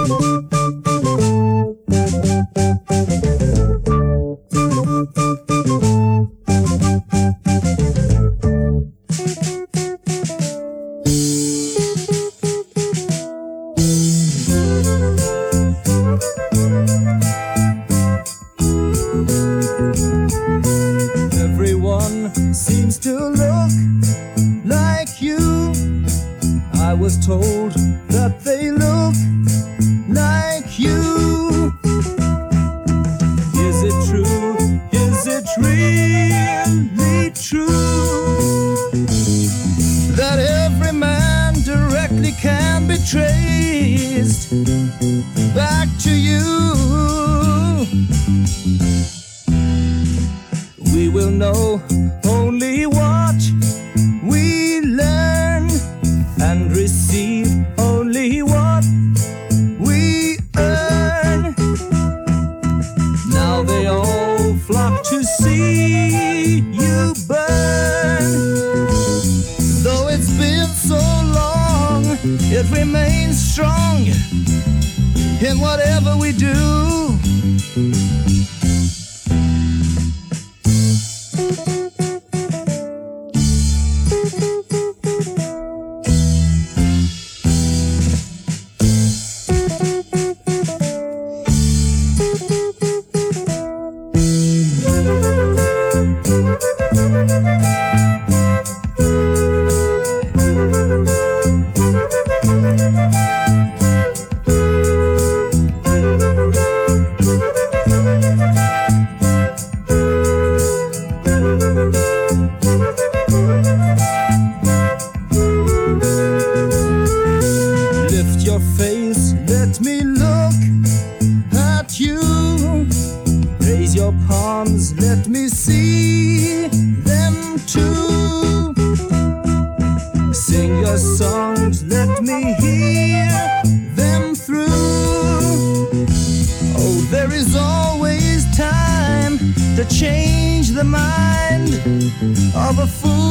Everyone seems to look like you. I was told that they look like you. Is it true? Is it really true that every man directly can be traced back to you? We will know only what we learn and receive only what we earn. Now they all flock to see you burn. Though it's been so long, it remains strong in whatever we do. Lift your face, let me look at you. Raise your palms, let me see them too. Sing your songs, let me hear them through. Oh, there is always time to change the mind of a fool.